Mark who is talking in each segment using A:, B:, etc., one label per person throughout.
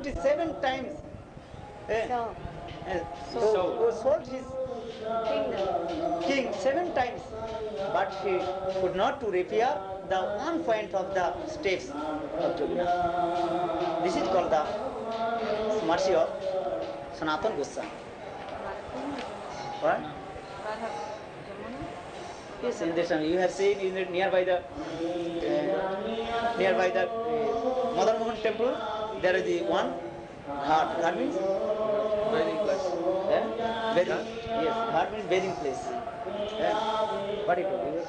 A: 77 times sold his king 7 times, but he could not to repair the one point of the steps of Joginath. This is called the mercy of Sanatana Goswami. What? Yes, in this one you have seen in the nearby the Madan Mohan temple, there is the one ghat. Ghat means
B: bathing place.
A: Bathing. Yes, ghat means bathing place. What it is?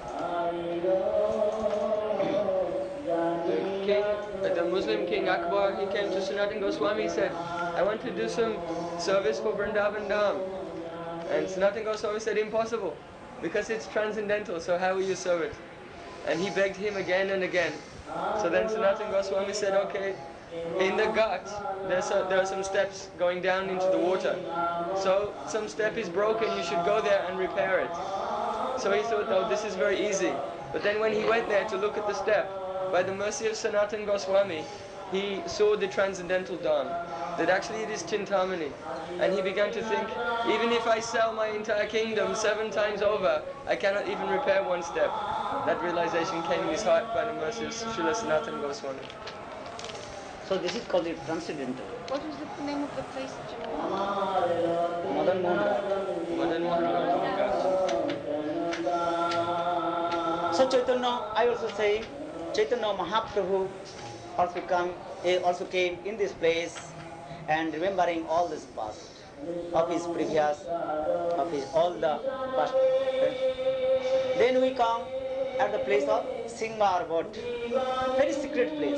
B: The Muslim king Akbar, he came to Sanatana Goswami, he said, I want to do some service for Vrindavan Dham. And Sanatana Goswami said, impossible, because it's transcendental, so how will you serve it? And he begged him again and again. So then Sanatana Goswami said, okay, in the Ghat, there are some steps going down into the water. So some step is broken, you should go there and repair it. So he thought, oh, this is very easy. But then when he went there to look at the step, by the mercy of Sanatana Goswami, he saw the transcendental dawn, that actually it is Chintamani. And he began to think, even if I sell my entire kingdom 7 times over, I cannot even repair one step. That realization came in his heart by the mercy of Srila Sanatana Goswami.
A: So this is called the transcendental.
C: What was the name of the place?
A: Madan Mohan Ghat.
B: Madan Mohan Ghat.
A: So Chaitanya, I also say, Chaitanya Mahaprabhu also came in this place and remembering all this past of his previous, of his all the past. Then we come at the place of Singar Bot, very secret place.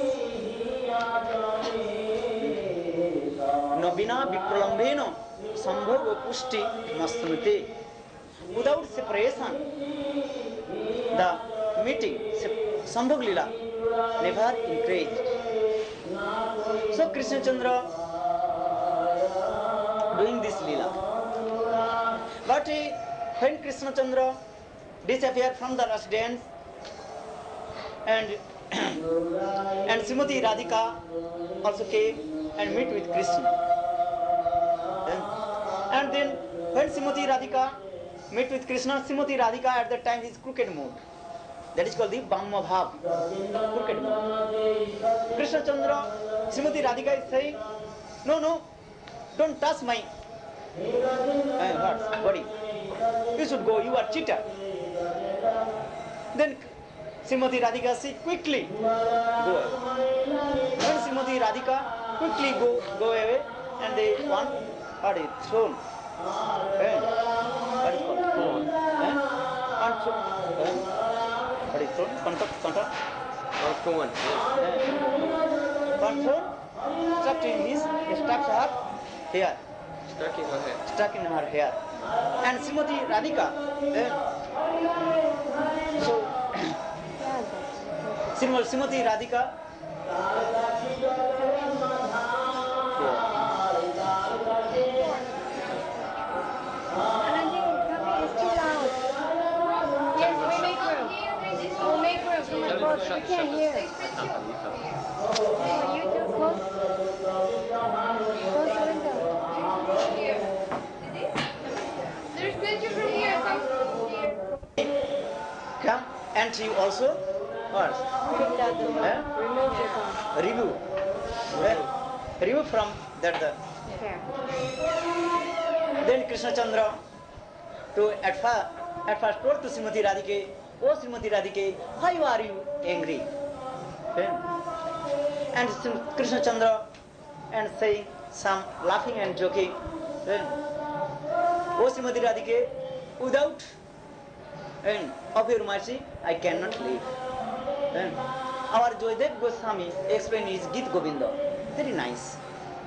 A: Nobina Vipralambeno Sambhoga Pushti Masnute. Without separation, the meeting, Sambhog Lila, never increased. So Krishna Chandra doing this Lila. But when Krishna Chandra disappeared from the residence and Srimati Radhika also came and meet with Krishna. And then when Srimati Radhika met with Krishna, Srimati Radhika at that time is crooked mood. That is called the Bhamma Bhav, crooked mood. Krishna Chandra, Srimati Radhika is saying, no, don't touch my body. You should go, you are cheater. Then Srimati Radhika says, quickly go away. When Srimati Radhika quickly go away, and they one what is thrown. What is called thrown? What is thrown? Contact.
B: Thorn.
A: One thrown stuck in his structure here.
B: Stuck in her hair.
A: Stuck in her hair. And Srimati Radhika. So Srimati Radhika.
C: We can't hear. You too close. Close the window.
D: There's picture from here.
A: Come and you also what? Remove. Remove from that the. Then Krishna Chandra to at first told to Srimati Radhika, oh Srimati Radhika, why are you angry? And Krishna Chandra and saying some laughing and joking. Oh Srimati Radhika, without of your mercy, I cannot live. Our Joydev Goswami explained his Gita Govinda. Very nice.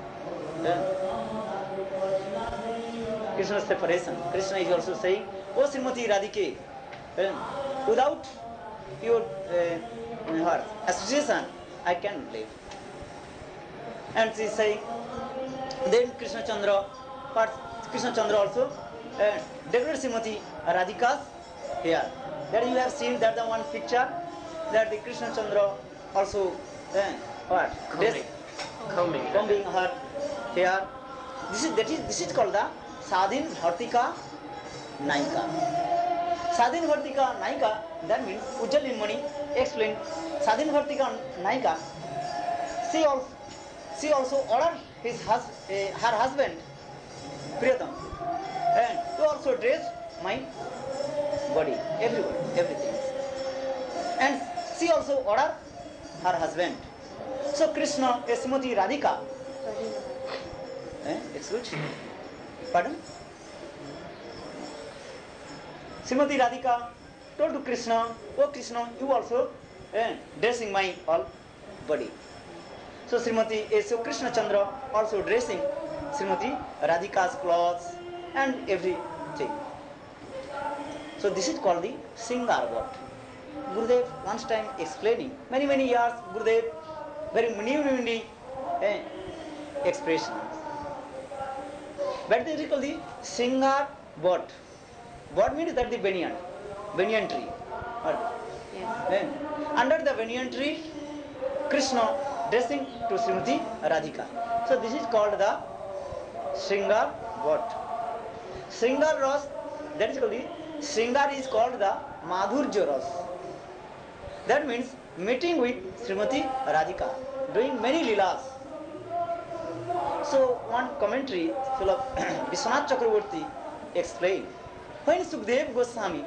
A: Krishna's separation. Krishna is also saying, oh Srimati Radhika, without your her association, I cannot live. And she is saying, then Krishna Chandra also decorated Srimati Radhika's hair. That you have seen that the one picture that the Krishna Chandra also combing her hair. This is called the Sadhin Bhartika Naika. Sadhin Bhartika Naika, that means Ujjal Nimani explained Sadhin Bhartika Naika. She also ordered her husband Priyatam, and to also dress my body, everything. And she also ordered her husband. So Krishna, Srimati Radhika. Excuse? Pardon? Srimati Radhika told to Krishna, "Oh Krishna, you also dressing my all body." So so Krishna Chandra also dressing Srimati Radhika's clothes and everything. So this is called the Singar Bhat. Gurudev once time explaining, many years Gurudev, very many expressions. But they call the Singar Bhat. Bhat means that the banyan tree.
C: Yes.
A: Under the banyan tree, Krishna dressing to Srimati Radhika. So this is called the Shringar Bhat. Shringar Ras, that is called the Shringar is called the Madhurya Ras. That means meeting with Srimati Radhika, doing many leelas. So one commentary full of Vishwanath Chakravarti explained, when Sukdev Goswami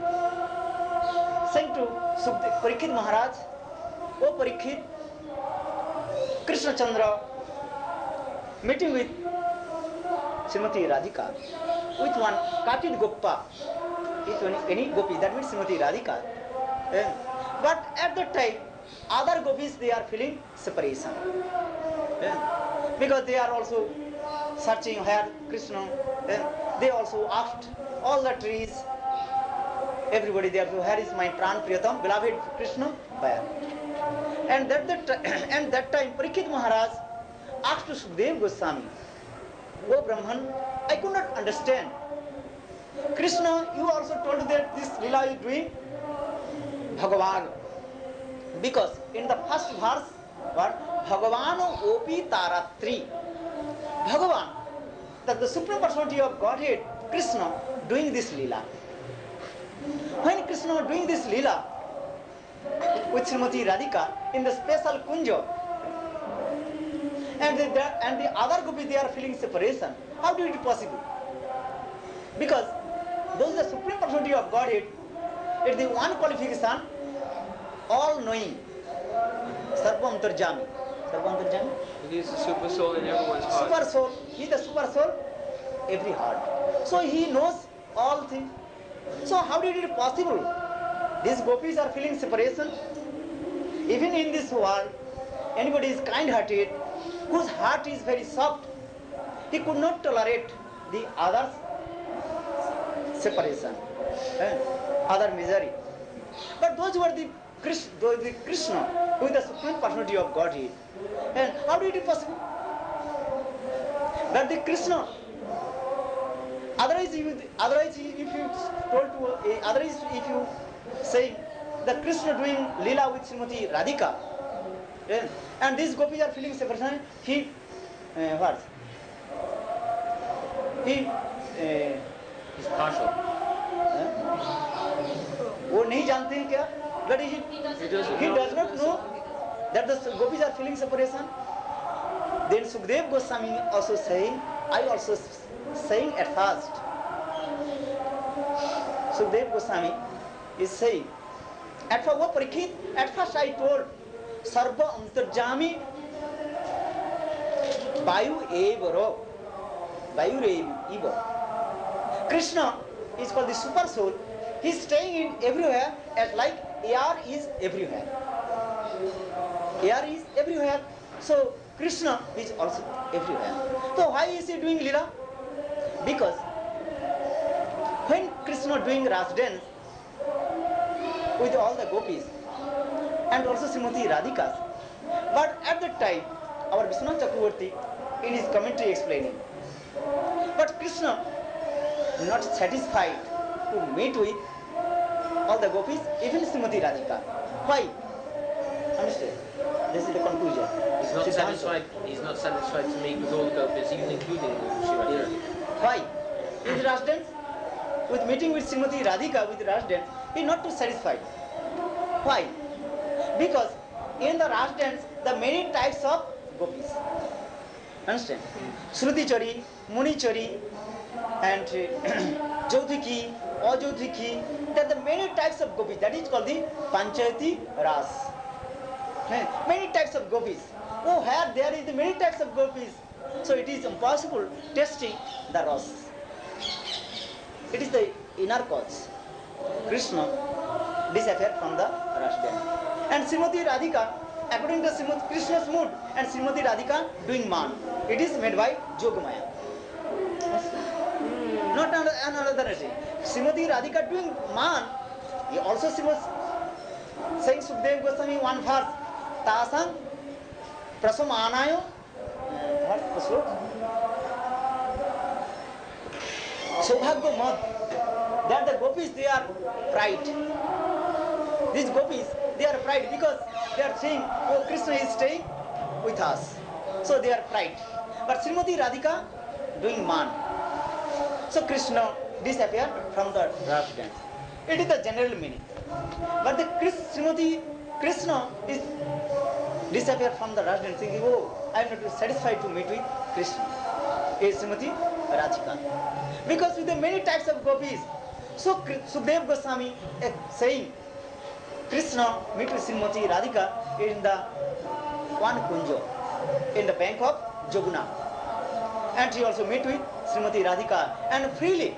A: sent to Parikshit Maharaj, "O Parikshit, Krishna Chandra meeting with Srimati Radhika with one Katit Goppa, with any gopi, that means Srimati Radhika. But at that time, other gopis, they are feeling separation. Because they are also searching where Krishna, they also asked all the trees, everybody there, where is my Pran Priyatam, beloved Krishna, where? And that time Parikshit Maharaj asked to Sukdev Goswami, "O Brahman, I could not understand. Krishna, you also told that this lila is doing Bhagavan. Because in the first verse, what? Bhagavano Opi Taratri. Bhagavan, that the Supreme Personality of Godhead, Krishna, doing this lila. When Krishna doing this lila with Srimati Radhika in the special kunja, and the other gopis, they are feeling separation. How do it is possible? Because those are the Supreme Personality of Godhead, it is the one qualification, all knowing, Sarvam Tarjami. Sarvam Tarjami?
B: He is the super soul in everyone's heart.
A: Super soul, he is the super soul, every heart. So he knows all things. So how did it possible? These gopis are feeling separation. Even in this world, anybody is kind-hearted, whose heart is very soft, he could not tolerate the others' separation, other misery. But those who are the Krishna, who is the Supreme Personality of Godhead, and how did it possible? But the Krishna, otherwise if you say the Krishna doing lila with Srimati Radhika, and these gopis are feeling separation, he
B: He's partial.
A: वो नहीं जानते हैं क्या? But he does not know that the gopis are feeling separation. Then Sukdev Goswami also saying, I also saying at first. Sukdev Goswami is saying, at first I told Sarva Antarjami Vayu Evaro. Vayu Evo. Krishna is called the super soul. He is staying in everywhere as like air is everywhere. Air is everywhere. So Krishna is also everywhere. So why is he doing lila? Because when Krishna doing Ras dance with all the gopis and also Srimati Radhika, but at that time our Vishwanath Chakravarti in his commentary explaining, but Krishna not satisfied to meet with all the gopis, even Srimati Radhika. Why? Understand? This is the conclusion.
C: He's not
A: Siddhanta.
C: satisfied. He's not satisfied to meet with all the gopis, even including Shivachari.
A: Why? With Rush dance, with meeting with Srimati Radhika with Rush dance, he is not too satisfied. Why? Because in the Rush dance, the many types of gopis. Understand? Shruti Chari, Muni Chari, and Jodhiki, Ajodhiki, there are the many types of gopis. That is called the Panchayati Ras. Many types of gopis. Oh, here there is the many types of gopis. So it is impossible testing the ras. It is the inner cause. Krishna disappeared from the ras dance. And Srimati Radhika, according to Krishna's mood, and Srimati Radhika doing man. It is made by Yogamaya. Not another energy. Srimati Radhika doing man. He also she was saying Sukdev Goswami one verse. Tasang Prasamanayo. What the slope? Sobhagya Mad. That the gopis, they are pride. These gopis, they are pride because they are saying, oh, Krishna is staying with us. So they are pride. But Srimati Radhika doing man. So Krishna disappeared from the Ras dance. It is the general meaning. But the Srimati Krishna is disappeared from the Ras dance, thinking, oh, I am not satisfied to meet with Krishna. Is Srimati Radhika. Because with the many types of gopis, so Sukdev Goswami is saying, Krishna meet with Srimati Radhika in the one kunjo, in the bank of Joguna. And he also meet with Srimati Radhika and freely.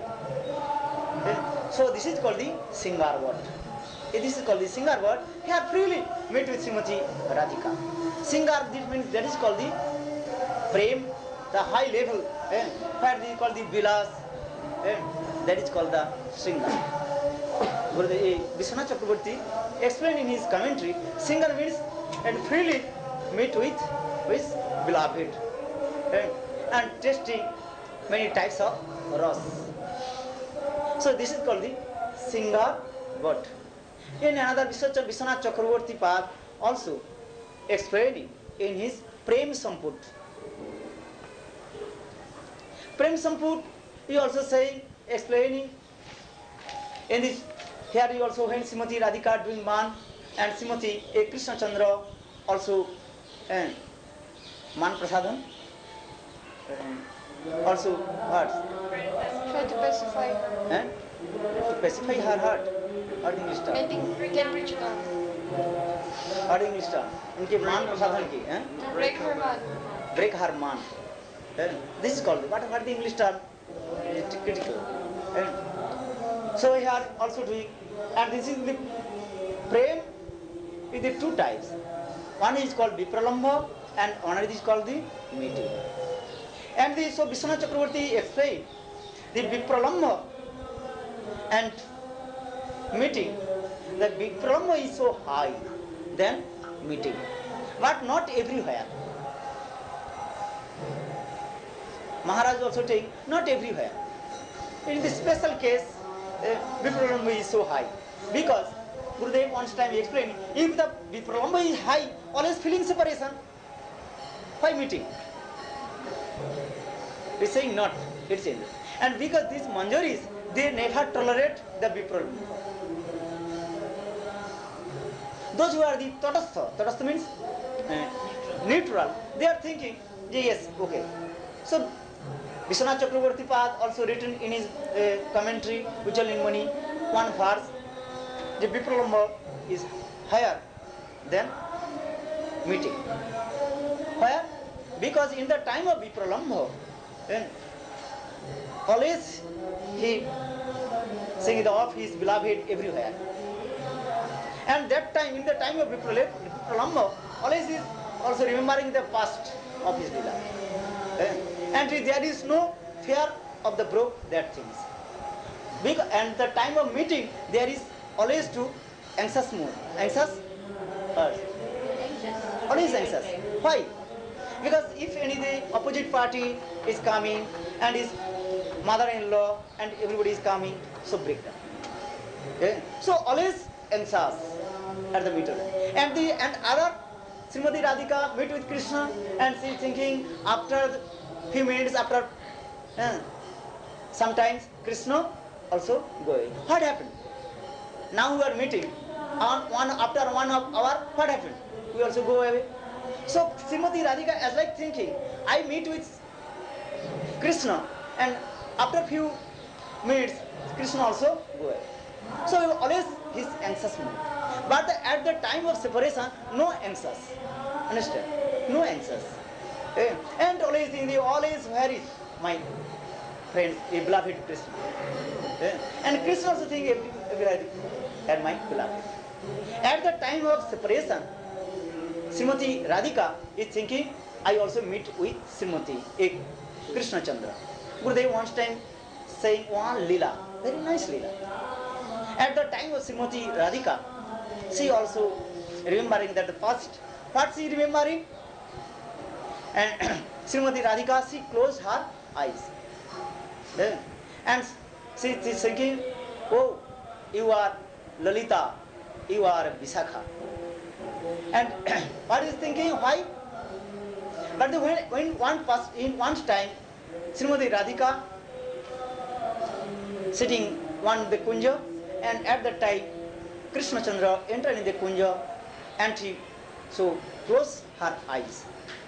A: So this is called the Singar word. This is called the Singar word. He had freely meet with Srimati Radhika. Singar, this means that is called the Prem, the high level. Where this is called the Vilas. That is called the Singar. Vishwanath Chakravarti explained in his commentary, Singar means and freely meet with beloved and tasting many types of ras. So this is called the Singar word. In another Vishwanath Chakravarti Pad also explaining in his Prem Samput. Prem Samput, he also saying, explaining in this, here he also when Srimati Radhika doing man and Srimati Krishna Chandra also Man Prasadhan also heart.
D: Try to pacify.
A: To pacify her heart. Heart English term.
D: I think we can reach down.
A: Heart English term. उनके मान प्रसाधन की
D: To break her man.
A: break her man. This is called what the English term? It is critical. So we are also doing, and this is the prem with the two types. One is called Vipralambha and another is called the meeting. And the, so Vishwanath Chakravarti explained the Vipralambha and meeting. The Vipralambha is so high than meeting, but not everywhere. Maharaj also take not everywhere. In this special case, Vipralambha is so high because Gurudev once time explained, if the Vipralambha is high, always feeling separation, why meeting? It's saying not, it's saying. And because these Manjaris, they never tolerate the Vipralambha. Those who are the Tatastha means neutral, they are thinking, yes, okay. So Vishwanath Chakravarti Pad also written in his commentary, Ujjwal Mani, one verse, the Vipralambha is higher than meeting. Why? Because in the time of Vipralambha, always he singing of his beloved everywhere. And that time, in the time of Vipralambha, always he is also remembering the past of his beloved. And there is no fear of the broke that things. And the time of meeting, there is always to anxious mood. Anxious? Always anxious. Why? Because if any the opposite party is coming and his mother-in-law and everybody is coming, so break down. So always anxious at the meeting. And other Srimati Radhika meet with Krishna and she thinking after few minutes, after sometimes Krishna also go away. What happened? Now we are meeting. After 1 hour, what happened? We also go away. So Srimati Radhika is like thinking, I meet with Krishna and after few minutes, Krishna also go away. So always his anxious mood. But at the time of separation, no anxious. Understand? No anxious. And always thinking, always where is my friends, a beloved Krishna? And Krishna also thinking everywhere at my beloved. At the time of separation, Srimati Radhika is thinking, I also meet with Srimati, Krishna Chandra. Gurudev one time saying one lila, very nice lila. At the time of Srimati Radhika, she also remembering that the past. What she remembering? And Srimati Radhika, she closed her eyes. And she is thinking, oh, you are Lalita, you are Visakha. And what is thinking? Why? But when one time, Srimati Radhika sitting one the kunja, and at that time, Krishna Chandra entered in the kunja, and he so closed her eyes.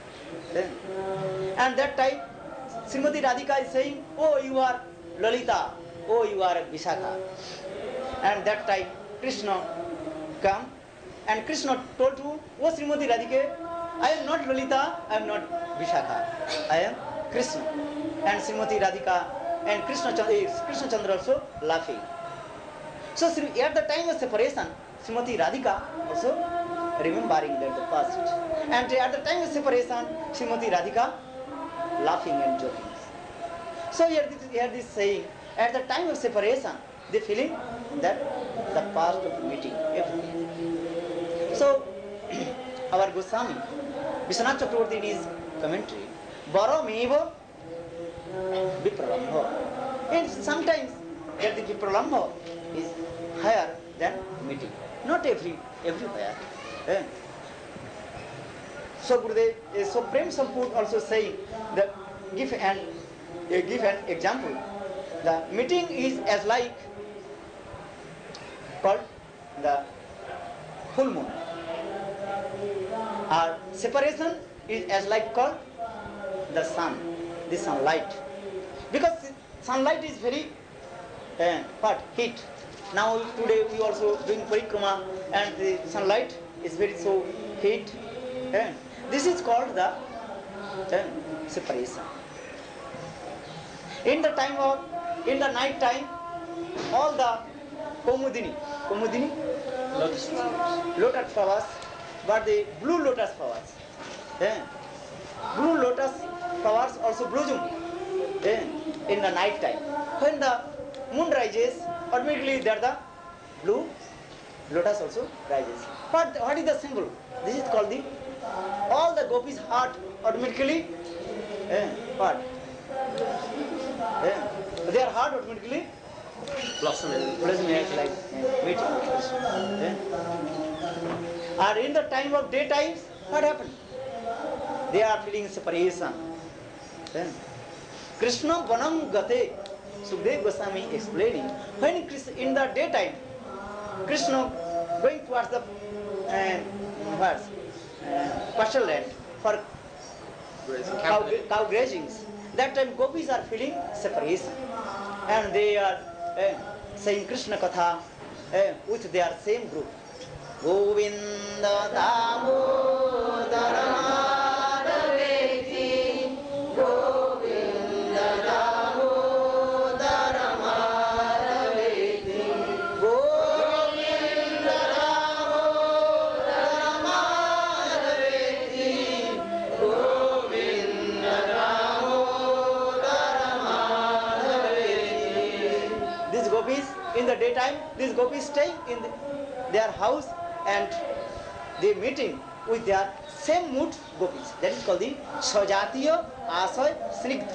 A: And that time, Srimati Radhika is saying, oh, you are Lalita, oh, you are Visakha. And that time, Krishna come, and Krishna told to, oh, Srimati Radhika, I am not Lalita, I am not Visakha, I am Krishna. And Srimati Radhika and Krishna Chandra also laughing. So at the time of separation, Srimati Radhika also remembering that the past. And at the time of separation, Srimati Radhika laughing and joking. So here this saying, at the time of separation, they feeling that the past of meeting, everything. So our Goswami, Vishwanath Chakravarti in his commentary, Barameva Vipralambha. And sometimes that the Vipralambha is higher than meeting. Not everywhere. So Gurudev, so Prem Sampur also saying that give an example. The meeting is as like called the full moon. Our separation is as like called the sun, the sunlight. Because sunlight is very heat. Now today we also doing parikrama and the sunlight is very so heat. This is called the separation. In the night time, all the Komudini,
C: Lotus flowers.
A: lotus flowers, but the blue lotus flowers. Blue lotus flowers also bloom in the night time. When the moon rises, automatically there the blue lotus also rises. But what is the symbol? This is called the all the gopis' heart automatically what? Their heart automatically
C: Blossoming.
A: like meeting. And in the time of daytime, what happened? They are feeling separation. Krishna Vanam Gate, Sukdev Goswami explaining, when in the daytime, Krishna going towards the pasture land for cow grazings, that time gopis are feeling separation. And they are saying Krishna Katha with their same group. Govinda Damodara Madhaveti, Govinda Damodara Madhaveti, Govinda Damodara Madhaveti, Govinda Damodara Madhaveti. These gopis in the daytime, these gopis stay in their house and they meeting with their same mood gopis. That is called the Sajatiya Asay Snigdha.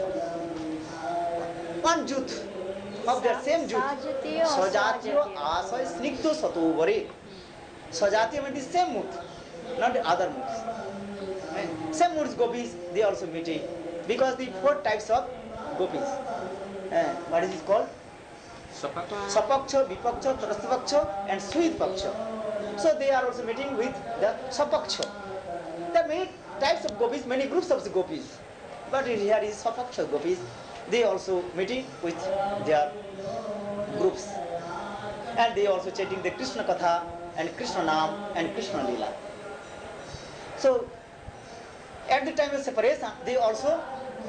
A: One youth of their same youth. Sajatiya Asay Snigdha Satovare. Sajatiya means the same mood. not the other moods. Same moods gopis, they also meeting, because the four types of gopis. What is it called? Sapaksha, Vipaksha, Trastavaksha and Suidpaksha. So they are also meeting with the Sapaksha. There are many types of gopis, many groups of gopis. But here is Sapaksha gopis. They also meeting with their groups. And they also chanting the Krishna Katha and Krishna Nam and Krishna Leela. So at the time of separation, they also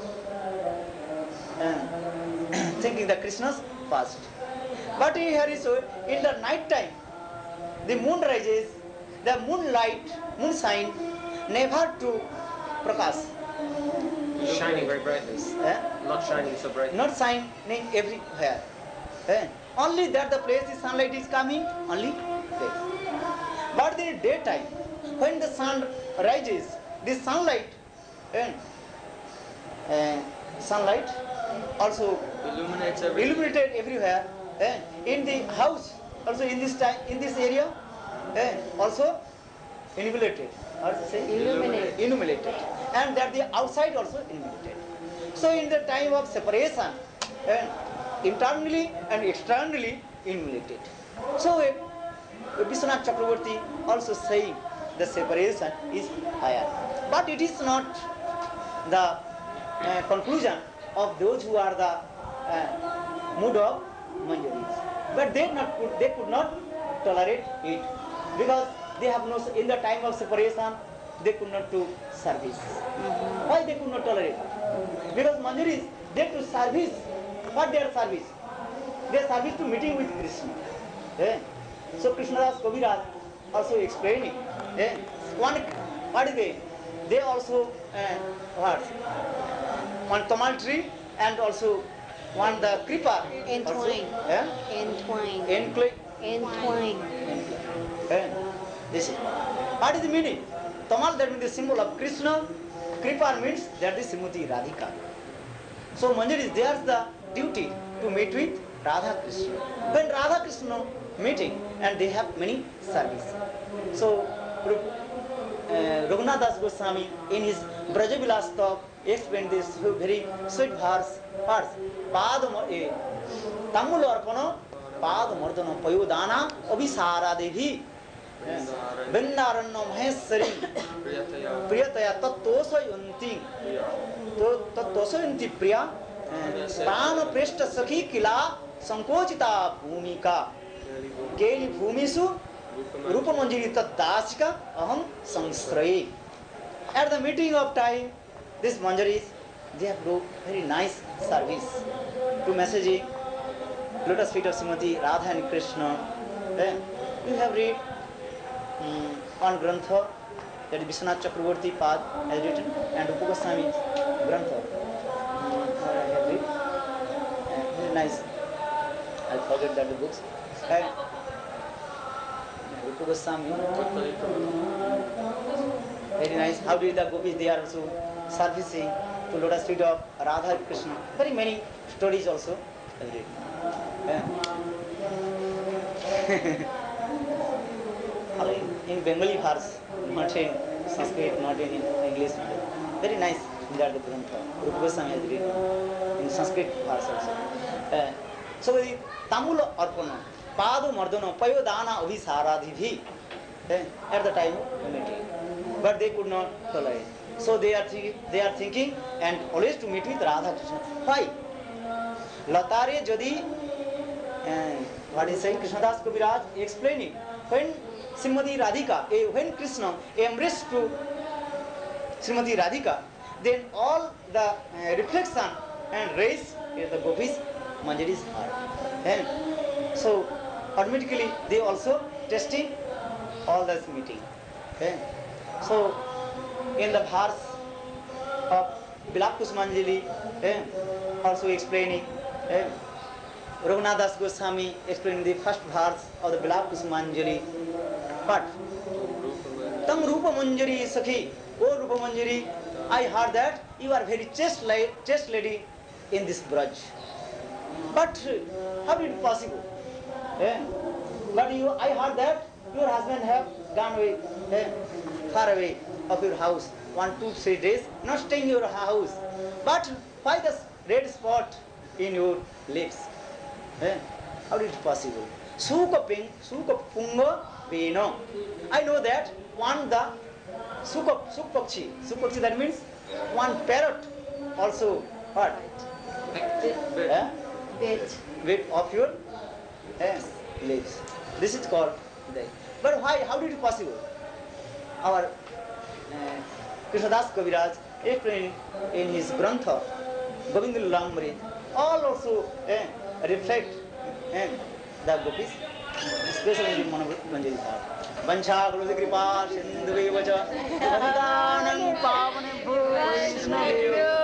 A: thinking the Krishna's past. But here is in the night time, the moon rises, the moonlight, moon shine, never to prakash.
C: Shining very brightly. Not shining so brightly.
A: Not shining everywhere. Only that the place the sunlight is coming, only place. But in the daytime, when the sun rises, the sunlight also
B: Illuminates everything.
A: illuminated everywhere. In the house, also in this time, in this area, also illuminated. Or say illuminated. And that the outside also illuminated. So in the time of separation, internally and externally illuminated. So Vishwanath Chakravarti also saying the separation is higher. But it is not the conclusion of those who are the mood of Manjaris. But they could not tolerate it, because they have no, in the time of separation, they could not do service. Why they could not tolerate? Because Manjaris, they to service. What their service? Their service to meeting with Krishna. So Krishnadas Kaviraj also explaining. What is they? They also one tamal tree and also one the kripa.
E: Entwine.
A: This is. What is the meaning? Tamal, that means the symbol of Krishna. Kripa means that is Srimati Radhika. So Manjaris, there's the duty to meet with Radha Krishna. When Radha Krishna meeting, and they have many service. So Raghunath Das Goswami in his Brajavilas talk explained this very sweet verse. Tamul arpana pad mardana payodana abhisara devi Vrindaranna Mahesari Priyataya Tattosayanti Priya Prana Preshta Sakhi Kila Sankochita Bhumika Keli Bhumisu Rupa Manjiri Tat Dasika Aham Samstraye. At the meeting of time, these Manjaris, they have do very nice service to messaging lotus feet of Srimati Radha and Krishna. You have read one grantha, that is Vishwanath Chakravarti Pad has written, and Rupa Goswami's grantha. I have read. Very nice. I forget that the books. Rupa Goswami. Very nice. How did the gopis, they are also servicing to lotus feet of Radha and Krishna. Very many stories also I have read. In Bengali verse, not in Sanskrit, not in English. Very nice. That the grantha. Rupa Goswami has written in Sanskrit verse also. So the Tamula Arpana, Padu Mardana, Payodana Abhisaradhi at the time of meeting. But they could not tolerate. So they are thinking and always to meet with Radha Krishna. Why? Latare Jadi, what is saying, Krishnadas Kaviraj explaining, when Srimati Radhika, when Krishna embraced to Srimati Radhika, then all the reflection and rays in the gopis, Manjari's heart. And so automatically they also testing all this meeting. So in the verse of Bilak Kusmanjali, also explaining, Raghunath Das Goswami explaining the first verse of the Bilak Kusmanjali. But Tam Rupa Manjari Sakhi, O Rupa Manjari, I heard that you are very chaste lady in this Braj. But how is it possible? But I heard that your husband have gone away, far away of your house, 1, 2, 3 days, not staying in your house. But why the red spot in your lips? How is it possible? Suka punga peno. I know that one the sukpakshi, that means one parrot also what? Bit of your lips. This is called that. But why? How did it possible? Our Krishnadas Kaviraj explained in his Grantha, Govinda Lamrit, all also reflect the gopis, especially in Manoranjani Sahib. Vancha Guru Kripa Sindhu Vacha Pavane Bhu Vaishnava